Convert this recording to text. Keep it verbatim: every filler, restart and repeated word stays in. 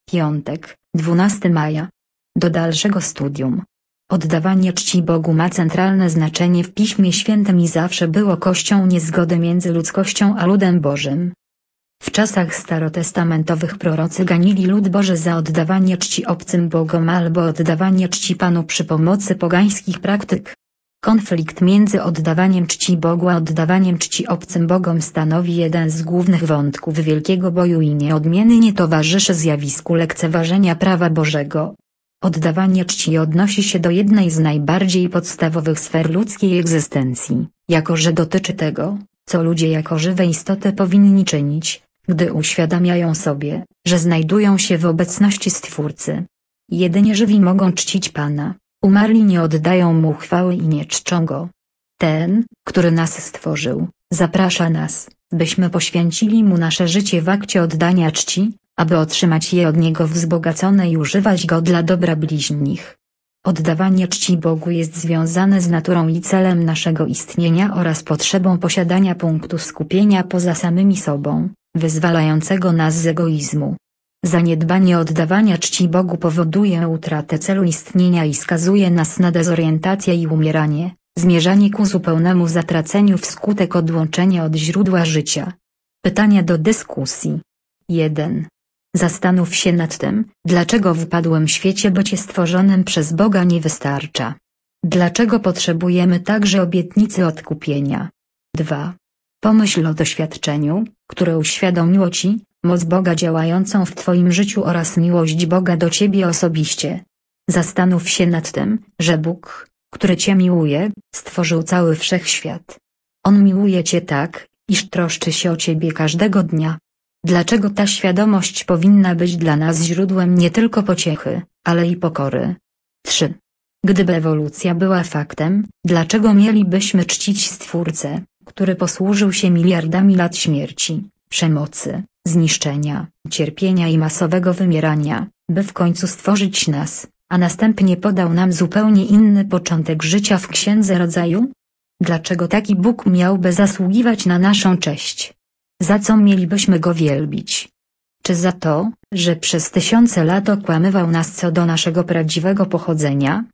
Piątek, dwunastego maja. Do dalszego studium. Oddawanie czci Bogu ma centralne znaczenie w Piśmie Świętym i zawsze było kością niezgody między ludzkością a ludem Bożym. W czasach starotestamentowych prorocy ganili lud Boży za oddawanie czci obcym bogom albo oddawanie czci Panu przy pomocy pogańskich praktyk. Konflikt między oddawaniem czci Bogu a oddawaniem czci obcym bogom stanowi jeden z głównych wątków wielkiego boju i nieodmiennie towarzyszy zjawisku lekceważenia prawa Bożego. Oddawanie czci odnosi się do jednej z najbardziej podstawowych sfer ludzkiej egzystencji, jako że dotyczy tego, co ludzie jako żywe istoty powinni czynić, gdy uświadamiają sobie, że znajdują się w obecności Stwórcy. Jedynie żywi mogą czcić Pana, umarli nie oddają Mu chwały i nie czczą Go. Ten, który nas stworzył, zaprasza nas, byśmy poświęcili Mu nasze życie w akcie oddania czci, aby otrzymać je od Niego wzbogacone i używać go dla dobra bliźnich. Oddawanie czci Bogu jest związane z naturą i celem naszego istnienia oraz potrzebą posiadania punktu skupienia poza samymi sobą, wyzwalającego nas z egoizmu. Zaniedbanie oddawania czci Bogu powoduje utratę celu istnienia i skazuje nas na dezorientację i umieranie, zmierzanie ku zupełnemu zatraceniu wskutek odłączenia od źródła życia. Pytania do dyskusji. jeden. Zastanów się nad tym, dlaczego w upadłym świecie bycie stworzonym przez Boga nie wystarcza. Dlaczego potrzebujemy także obietnicy odkupienia? dwa. Pomyśl o doświadczeniu, które uświadomiło Ci moc Boga działającą w Twoim życiu oraz miłość Boga do Ciebie osobiście. Zastanów się nad tym, że Bóg, który Cię miłuje, stworzył cały wszechświat. On miłuje Cię tak, iż troszczy się o Ciebie każdego dnia. Dlaczego ta świadomość powinna być dla nas źródłem nie tylko pociechy, ale i pokory? trzy. Gdyby ewolucja była faktem, dlaczego mielibyśmy czcić Stwórcę, który posłużył się miliardami lat śmierci, przemocy, zniszczenia, cierpienia i masowego wymierania, by w końcu stworzyć nas, a następnie podał nam zupełnie inny początek życia w Księdze Rodzaju? Dlaczego taki Bóg miałby zasługiwać na naszą cześć? Za co mielibyśmy Go wielbić? Czy za to, że przez tysiące lat okłamywał nas co do naszego prawdziwego pochodzenia,